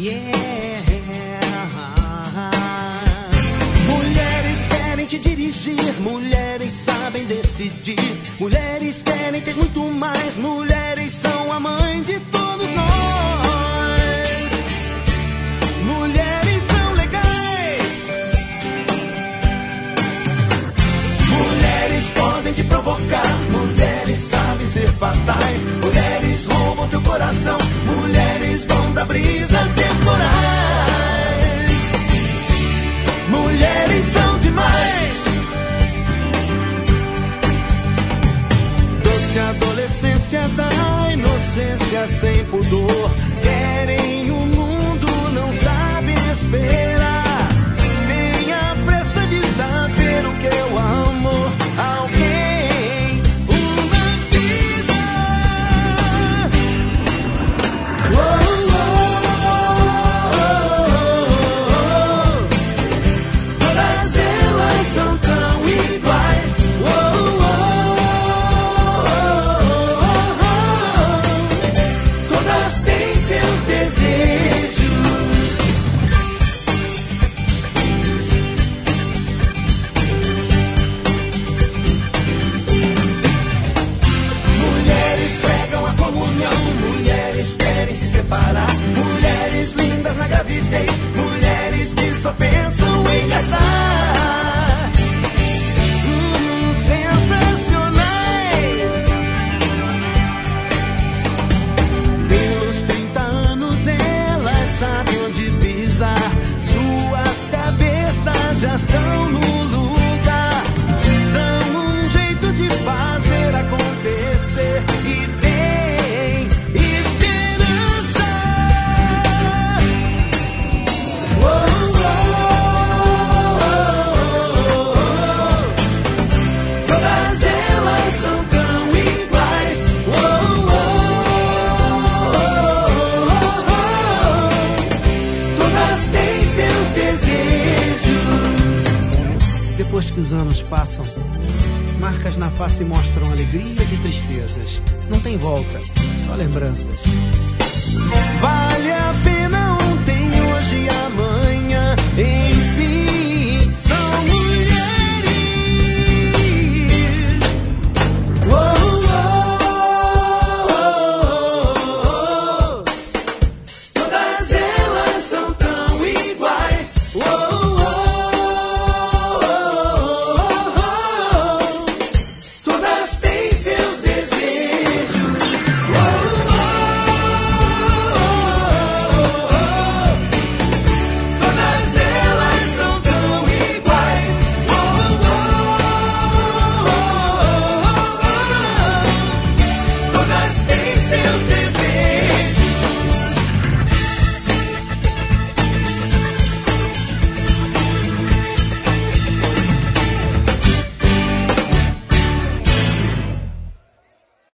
Mulheres querem te dirigir, mulheres sabem decidir, mulheres querem ter muito mais, mulheres são a mãe de todos nós. Mulheres são legais, mulheres podem te provocar, mulheres sabem ser fatais, mulheres roubam teu coração, mulheres vão dar brisa temporais. Mulheres são demais. Doce adolescência da inocência sem pudor, querem um mundo, não sabem esperar. Tenha pressa de saber o que é o amor. Alguém, uma vida. Todas elas são tão iguais. Todas têm seus desejos. Mulheres pregam a comunhão, mulheres querem se separar, mulheres lindas na gravidez, mulheres que só pensam em gastar. Sensacionais. Pelos 30 anos elas sabem onde pisar, suas cabeças já estão no lugar, dão um jeito de fazer acontecer e tem esperança. Todas elas são tão iguais. Todas têm seus desejos. Depois que os anos passam, marcas na face mostram alegrias e tristezas. Não tem volta, só lembranças. Vale